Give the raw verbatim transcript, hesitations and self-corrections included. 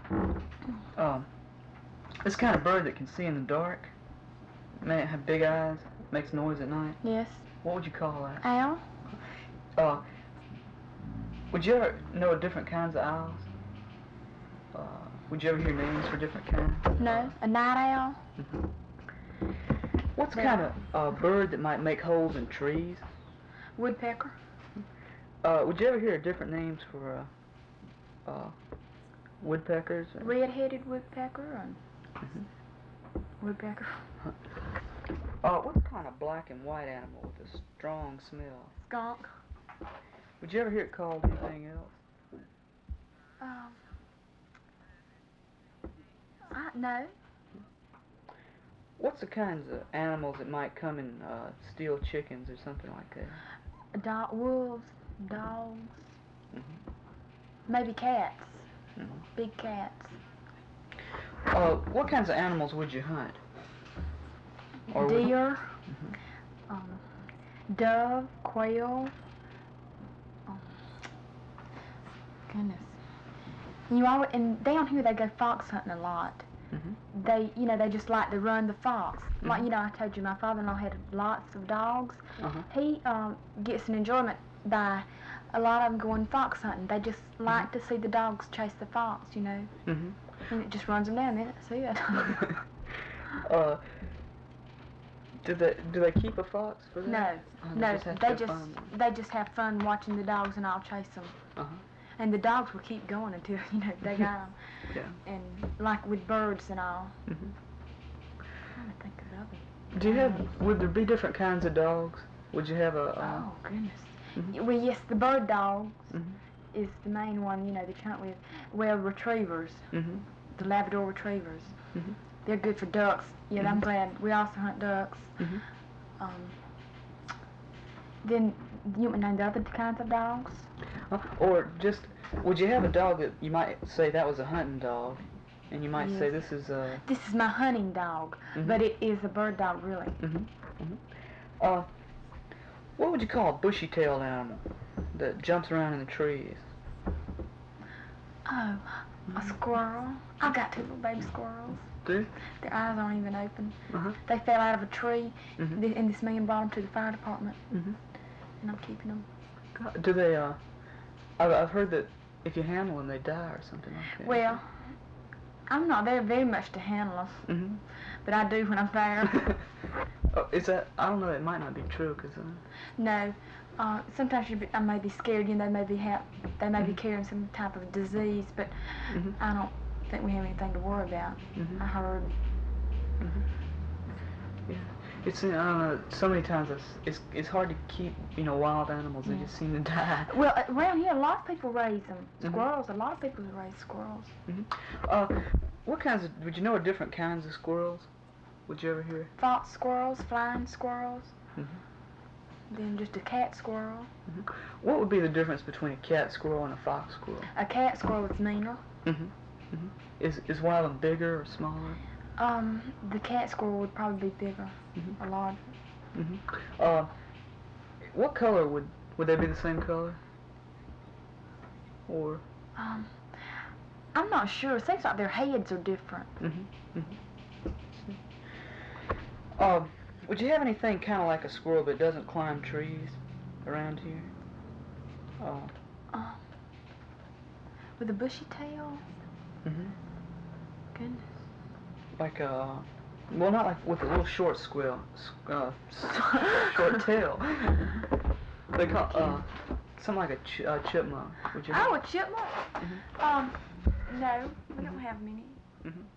Um, this kind of bird that can see in the dark, may have big eyes, makes noise at night. Yes. What would you call that? Owl? Uh, would you ever know different kinds of owls? Uh, would you ever hear names for different kinds? No. A night owl? Mm-hmm. What's the No. kind of uh, bird that might make holes in trees? Woodpecker? Uh, would you ever hear different names for uh, uh, woodpeckers? Or? Red-headed woodpecker and Mm-hmm. woodpecker. Uh, what's kind of black and white animal with a strong smell? Skunk. Would you ever hear it called anything else? Um. I, no. What's the kinds of animals that might come and uh, steal chickens or something like that? Dog, wolves, dogs, Mm-hmm. maybe cats. Mm-hmm. Big cats. Uh, what kinds of animals would you hunt? Or would- Deer, Mhm. um, dove, quail. Um, goodness. You always, and down here they go fox hunting a lot. Mhm. They, you know, they just like to run the fox. Like, Mhm. you know, I told you my father-in-law had lots of dogs. Uh-huh. He um, gets an enjoyment by a lot of them going fox hunting. They just like to see the dogs chase the fox, you know. Mm-hmm. And it just runs them down, then that's it. uh, do they do they keep a fox for that? No, Oh, they no, just have to they have just fun. they just have fun watching the dogs, and I'll chase them. Uh-huh. And the dogs will keep going until, you know, they got them. Yeah. And like with birds and all. Mm-hmm. I'm trying to think of other. Do you have? Would there be different kinds of dogs? Would you have a? Uh, Oh goodness. Mhm. Well, yes, the bird dogs Mhm. is the main one. You know, they hunt with. Well, retrievers, Mhm. the Labrador retrievers. Mhm. They're good for ducks. Yeah, I'm Mhm. glad. We also hunt ducks. Mhm. Um, then you want to name the other kinds of dogs? Uh, or just, would you have a dog that you might say that was a hunting dog, and you might say Yes. this is a. This is my hunting dog, Mhm. but it is a bird dog, really. Mhm. Mhm. Uh, what would you call a bushy-tailed animal that jumps around in the trees? Oh, a squirrel. I got two little baby squirrels. Do? Their eyes aren't even open. Uh-huh. They fell out of a tree, Mhm. th- and this man brought them to the fire department, Mhm. and I'm keeping them. God, do they? Uh, I've I've heard that if you handle them, they die or something like that. Well, I'm not there very much to handle them, Mhm. but I do when I'm there. Oh, is that? I don't know. It might not be true because. Uh, No, uh, sometimes you be, I may be scared. You know, they may be ha- they may be Mhm. carrying some type of disease, but Mhm. I don't think we have anything to worry about. Mhm. I heard. Mhm. Yeah. It's I don't know. So many times it's it's, it's hard to keep you know wild animals. They Yeah. just seem to die. Well, around here, a lot of people raise them. Mhm. Squirrels. A lot of people raise squirrels. Mhm. Uh, what kinds of? Would you know different kinds of squirrels? Would you ever hear? Fox squirrels, flying squirrels, Mhm. then just a cat squirrel. Mhm. What would be the difference between a cat squirrel and a fox squirrel? A cat squirrel is meaner. Mhm. Mhm. Is is one of them bigger or smaller? Um, the cat squirrel would probably be bigger, Mhm. or larger. Mhm. Uh, what color would would they be the same color? Or. Um, I'm not sure. It seems like their heads are different. Mhm. Mhm. Um, would you have anything kind of like a squirrel but doesn't climb trees around here? Oh. Um, with a bushy tail. Mhm. Goodness. Like a. Well, not like with a little short squirrel. s- Uh, s- short tail. They call uh something like a ch- uh, chipmunk. Would you? Oh, a chipmunk? Mhm. Um, no, we don't have many. Mhm.